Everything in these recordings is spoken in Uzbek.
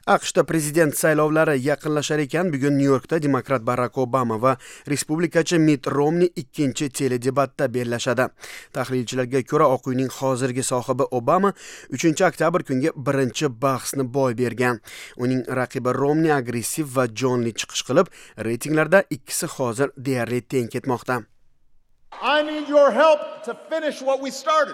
AQShda prezident saylovlari yaqinlashar ekan, bugun Nyu-Yorkda demokrat Barack Obama va respublikachi Mitt Romney ikkinchi teledebatda bellashadi. Tahlilchilarga ko'ra, Oq uyning hozirgi sohibi Obama 3 oktyabr kungi birinchi bahsni boy bergan. Uning raqibi Romney agressiv va jonli chiqish qilib, reytinglarda ikkisi hozir deyarli teng ketmoqda. I need your help to finish what we started.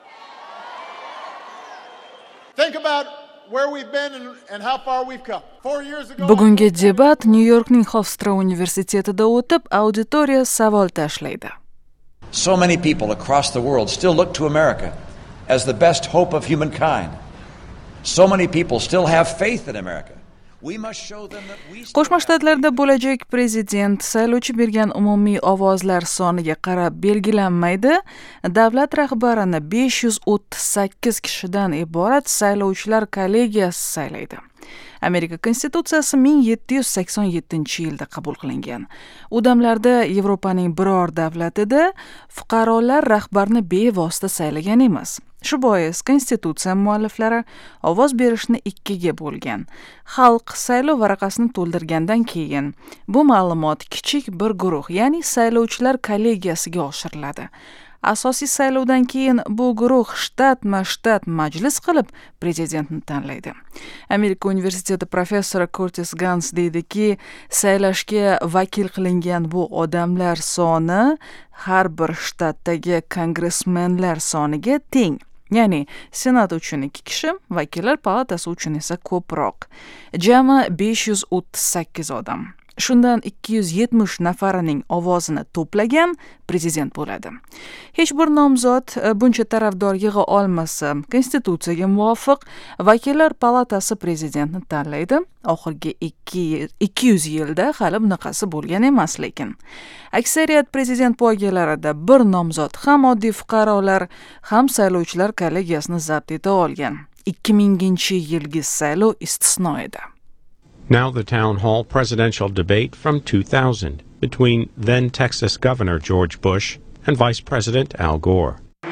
Think about where we've been and how far we've come. 4 years ago. Bugungi debat New Yorkning Hofstra universitetida o'tib, auditoriya savol tashlaydi. So many people across the world still look to America as the best hope of humankind. So many people still have faith in America. Qo'shma Shtatlarda bo'lajak prezident saylovchi bergan umumiy ovozlar soniga qarab belgilanmaydi. Davlat rahbarini 538 kishidan iborat saylovchilar kollegiyasi saylaydi. Amerika Konstitutsiyasi 1787-yilda qabul qilingan. U damlarda Yevropaning biror davlatida fuqarolar rahbarni bevosita saylagan emas. Shu bois Konstitutsiya mualliflari ovoz berishni ikkiga bo'lgan. Xalq saylov varaqasini to'ldirgandan keyin bu ma'lumot kichik bir guruh, ya'ni saylovchilar kollegiyasiga oshiriladi. Asosiy saylovdan keyin bu guruh shtat majlis qilib prezidentni tanlaydi. Amerika universiteti professori Curtis Gans deydiki, saylashga vakil qilingan bu odamlar soni har bir shtatdagi kongressmenlar soniga teng. Ya'ni Senat uchun 2 kishi, vakillar palatasi uchun esa ko'proq. Jami 538 odam. Shundan 270 nafarining ovozini to'plagan prezident bo'ladi. Hech bir nomzod buncha tarafdor yig'a olmasa, Konstitutsiyaga muvofiq vakillar palatasi prezidentni tanlaydi. Oxirgi 200 yilda hali bunaqasi bo'lgan emas, lekin aksariyat prezident poygalarida bir nomzod ham oddiy fuqarolar, ham saylovchilar kollegiyasini zabt eta olgan. 2000-yilgi saylov istisno edi. Now the town hall presidential debate from 2000 between then Texas Governor George Bush and Vice President Al Gore.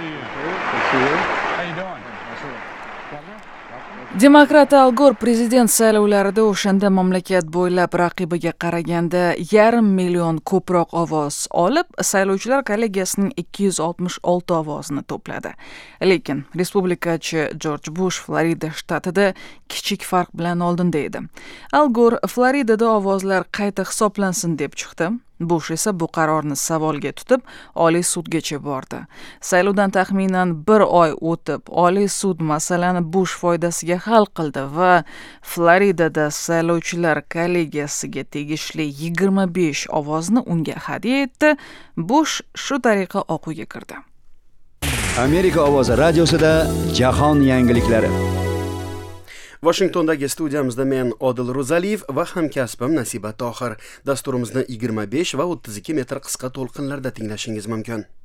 Demokrat Al Gore prezident saylovlarida o'shanda mamlakat bo'ylab raqibiga qaraganda 500 million ko'proq ovoz olib, saylovchilar kollegiyasining 266 ovozini to'pladi. Lekin respublikachi George Bush Florida shtatida kichik farq bilan oldinda edi. Al Gore Floridada ovozlar qayta hisoblansin deb chiqdi. Bush esa bu qarorni savolga tutib, Oliy sudgacha bordi. Saylovdan taxminan 1 oy o'tib, Oliy sud masalani Bush foydasiga hal qildi va Floridada saylovchilar kollegiyasiga tegishli 25 ovozni unga hadya etdi. Bush shu tariqa Oq uyga kirdi. Amerika ovozi radiosida jahon yangiliklari. Washingtondagi studiyamizda men Odil Ro'zaliyev va hamkasbim Nasiba Tohir. Dasturimizni 25 va 32 metr qisqa to'lqinlarda tinglashingiz mumkin.